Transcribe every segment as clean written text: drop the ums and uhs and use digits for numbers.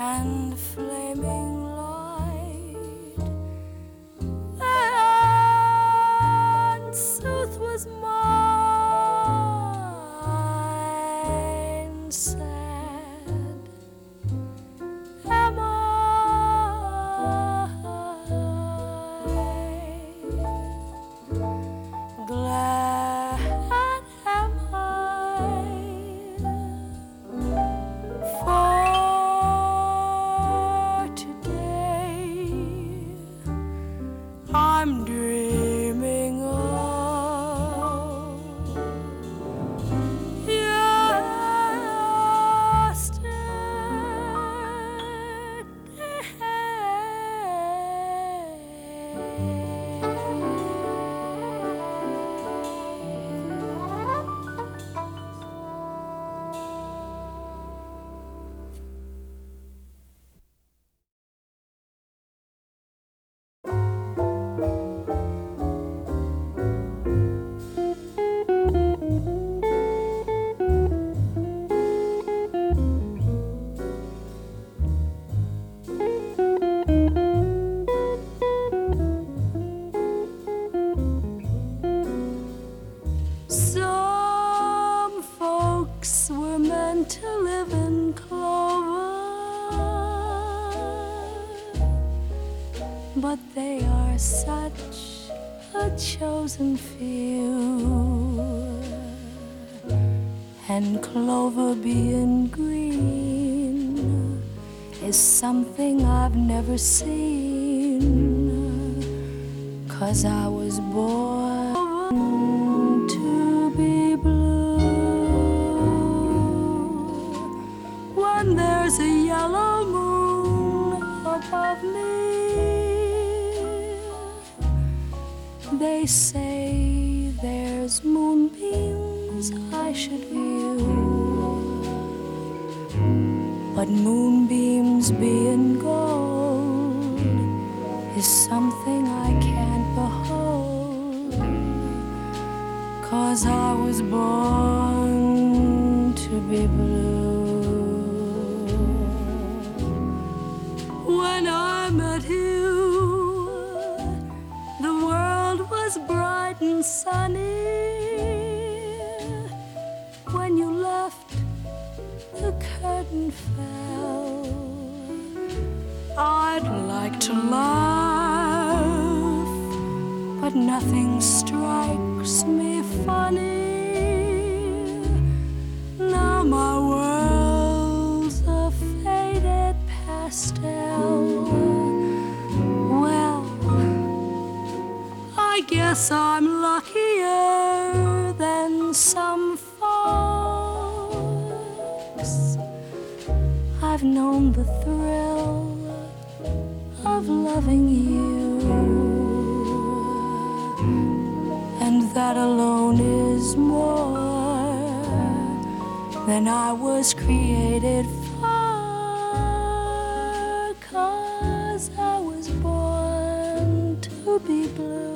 and flaming light, and sooth was mine. Sad am I, glad am I, for today I'm dreaming of some folks were meant to live in clover, but they are such a chosen few, and clover being green is something I've never seen, 'cause I was born to be blue. When there's a yellow moon above me, they say there's moonbeams I should view, but moonbeams being gold is something I can't behold, 'cause I was born to be blue. When I met you, the world was bright and sunny. When you left, the curtain fell. I'd like to laugh, but nothing strikes me funny. Now my world's a faded pastel. Well, I guess I'm luckier than some folks. I've known the thrill of loving you, and that alone is more than I was created for, 'cause I was born to be blue.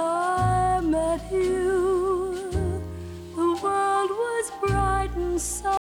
So